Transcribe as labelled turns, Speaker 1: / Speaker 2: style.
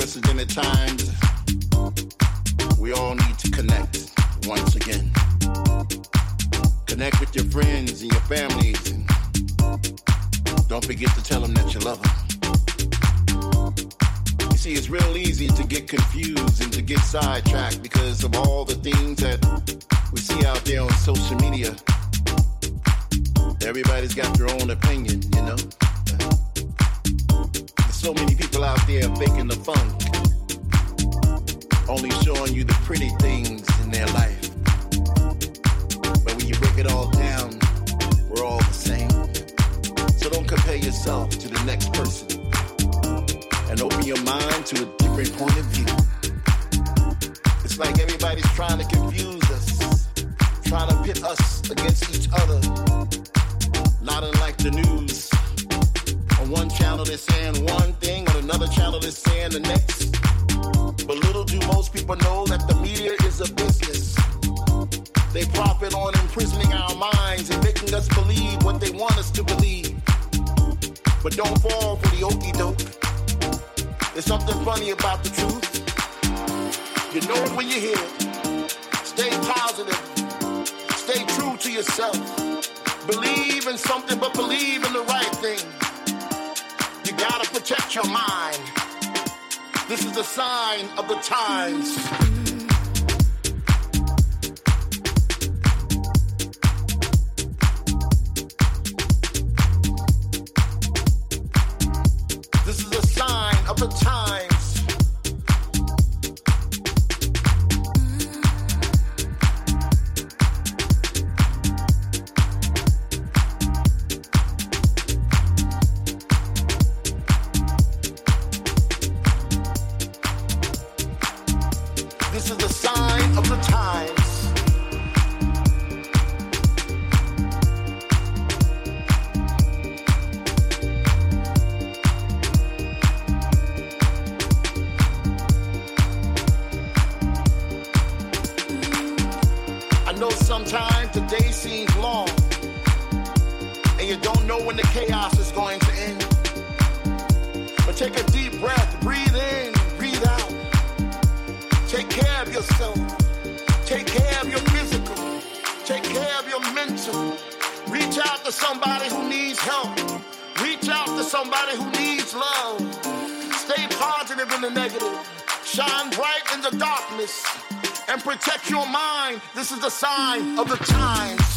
Speaker 1: message, and at times we all need to connect once again. Connect with your friends and your families, and don't forget to tell them that you love them. You see, it's real easy to get confused and to get sidetracked because of all the things that we see out there on social media. Everybody's got their own opinion, you know? There's so many people out there faking the funk, only showing you the pretty things in their life. But when you break it all down, we're all the same. So don't compare yourself to the next person, and open your mind to a different point of view. It's like everybody's trying to confuse us, trying to pit us against each other. Not unlike the news. On one channel they're saying one thing, on another channel they're saying the next. But little do most people know that the media is a business. They profit on imprisoning our minds and making us believe what they want us to believe. But don't fall for the okie doke. There's something funny about the truth. You know it when you hear it. Stay positive. Stay true to yourself. Believe in something, but believe in the right thing. You gotta protect your mind. This is a sign of the times. This is a sign of the times. This is a sign of the times. I know sometimes the day seems long, and you don't know when the chaos is going to end. But take a deep breath, breathe in, breathe out. Take care of yourself. Take care of your physical. Take care of your mental. Reach out to somebody who needs help. Reach out to somebody who needs love. Stay positive in the negative. Shine bright in the darkness. And protect your mind. This is the sign of the times.